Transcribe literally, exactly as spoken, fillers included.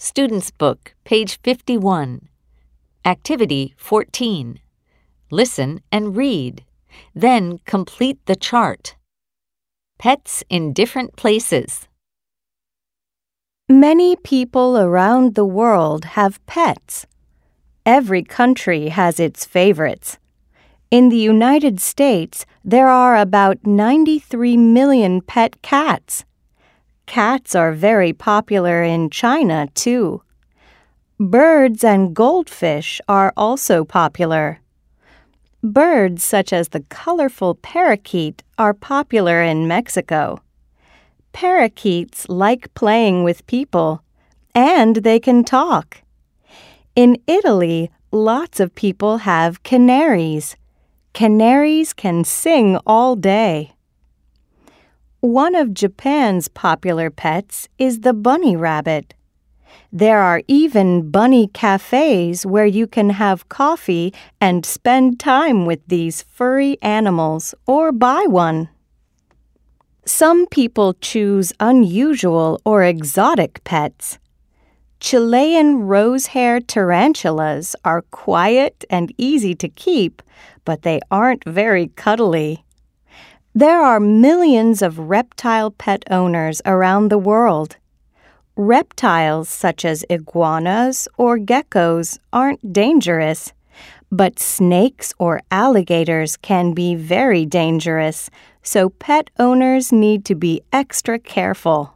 Student's Book, page fifty-one. Activity fourteen. Listen and read. Then complete the chart. Pets in different places. Many people around the world have pets. Every country has its favorites. In the United States, there are about ninety-three million pet cats. Cats are very popular in China, too. Birds and goldfish are also popular. Birds such as the colorful parakeet are popular in Mexico. Parakeets like playing with people, and they can talk. In Italy, lots of people have canaries. Canaries can sing all day. One of Japan's popular pets is the bunny rabbit. There are even bunny cafes where you can have coffee and spend time with these furry animals or buy one. Some people choose unusual or exotic pets. Chilean rose-hair tarantulas are quiet and easy to keep, but they aren't very cuddly. There are millions of reptile pet owners around the world. Reptiles such as iguanas or geckos aren't dangerous, but snakes or alligators can be very dangerous, so pet owners need to be extra careful.